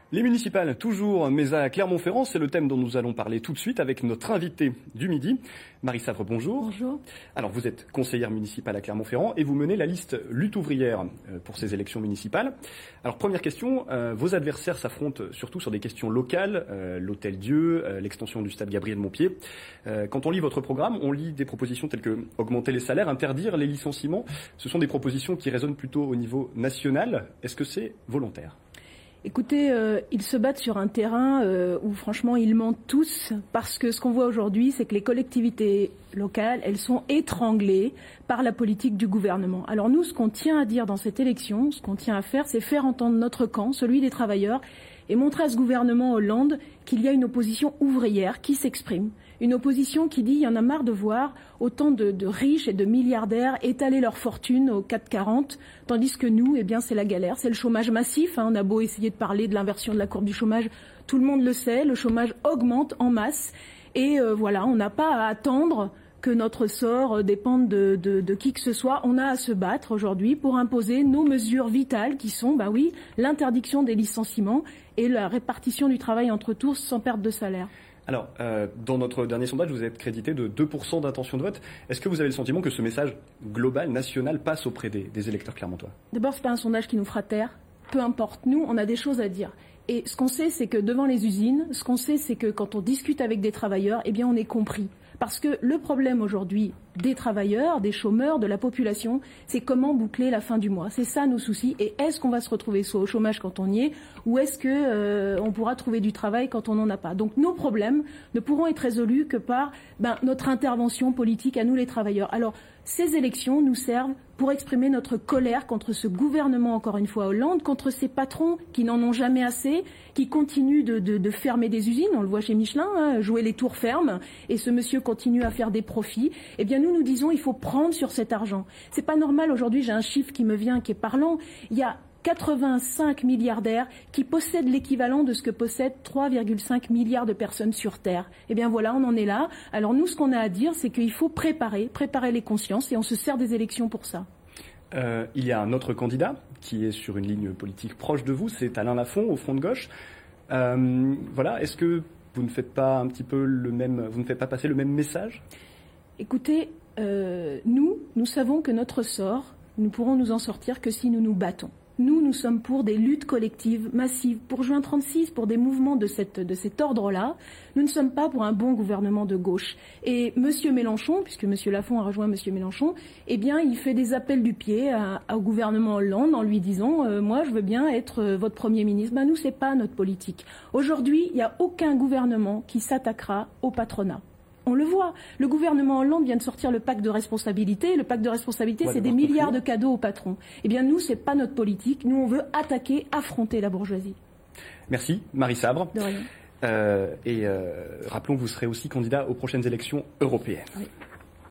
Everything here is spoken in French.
Les municipales, toujours, mais à Clermont-Ferrand, c'est le thème dont nous allons parler tout de suite avec notre invitée du midi. Marie Savre, bonjour. Bonjour. Alors, vous êtes conseillère municipale à Clermont-Ferrand et vous menez la liste Lutte ouvrière pour ces élections municipales. Alors, première question, vos adversaires s'affrontent surtout sur des questions locales, l'Hôtel-Dieu, l'extension du stade Gabriel-Montpied. Quand on lit votre programme, on lit des propositions telles que augmenter les salaires, interdire les licenciements. Ce sont des propositions qui résonnent plutôt au niveau national. Est-ce que c'est volontaire ? Écoutez, ils se battent sur un terrain où franchement ils mentent tous, parce que ce qu'on voit aujourd'hui, c'est que les collectivités locales, elles sont étranglées par la politique du gouvernement. Alors nous, ce qu'on tient à dire dans cette élection, ce qu'on tient à faire, c'est faire entendre notre camp, celui des travailleurs, et montrer à ce gouvernement Hollande qu'il y a une opposition ouvrière qui s'exprime. Une opposition qui dit il y en a marre de voir autant de riches et de milliardaires étaler leur fortune au 440, tandis que nous, eh bien, c'est la galère, c'est le chômage massif. On a beau essayer de parler de l'inversion de la courbe du chômage, tout le monde le sait, le chômage augmente en masse. Et voilà, on n'a pas à attendre que notre sort dépende de qui que ce soit. On a à se battre aujourd'hui pour imposer nos mesures vitales qui sont, l'interdiction des licenciements et la répartition du travail entre tous sans perte de salaire. Alors, dans notre dernier sondage, vous êtes crédité de 2% d'intention de vote. Est-ce que vous avez le sentiment que ce message global, national, passe auprès des électeurs clermontois ? D'abord, c'est pas un sondage qui nous fera taire. Peu importe, nous, on a des choses à dire. Et ce qu'on sait, c'est que devant les usines, ce qu'on sait, c'est que quand on discute avec des travailleurs, eh bien, on est compris. Parce que le problème aujourd'hui des travailleurs, des chômeurs, de la population, c'est comment boucler la fin du mois. C'est ça nos soucis. Et est-ce qu'on va se retrouver soit au chômage quand on y est, ou est-ce que on pourra trouver du travail quand on n'en a pas. Donc nos problèmes ne pourront être résolus que par notre intervention politique à nous les travailleurs. Alors ces élections nous servent pour exprimer notre colère contre ce gouvernement, encore une fois Hollande, contre ces patrons qui n'en ont jamais assez, qui continuent de fermer des usines. On le voit chez Michelin, jouer les tours fermes, et ce monsieur continue à faire des profits. Eh bien nous disons il faut prendre sur cet argent. C'est pas normal aujourd'hui, j'ai un chiffre qui me vient, qui est parlant. Il y a 85 milliardaires qui possèdent l'équivalent de ce que possèdent 3,5 milliards de personnes sur Terre. Eh bien voilà, on en est là. Alors nous, ce qu'on a à dire, c'est qu'il faut préparer les consciences et on se sert des élections pour ça. Il y a un autre candidat qui est sur une ligne politique proche de vous, c'est Alain Lafont, au Front de Gauche. Voilà, est-ce que vous ne faites pas un petit peu vous ne faites pas passer le même message ? Écoutez, nous savons que notre sort, nous pourrons nous en sortir que si nous nous battons. Nous sommes pour des luttes collectives massives, pour Juin 36, pour des mouvements de cet ordre-là. Nous ne sommes pas pour un bon gouvernement de gauche. Et M. Mélenchon, puisque M. Lafont a rejoint M. Mélenchon, eh bien, il fait des appels du pied au gouvernement Hollande en lui disant moi, je veux bien être votre Premier ministre. Nous, c'est pas notre politique. Aujourd'hui, il n'y a aucun gouvernement qui s'attaquera au patronat. On le voit. Le gouvernement Hollande vient de sortir le pacte de responsabilité. Le pacte de responsabilité, c'est des milliards de cadeaux aux patrons. Eh bien, nous, c'est pas notre politique. Nous, on veut attaquer, affronter la bourgeoisie. Merci, Marie Sabre. De rien. Rappelons que vous serez aussi candidat aux prochaines élections européennes. Oui.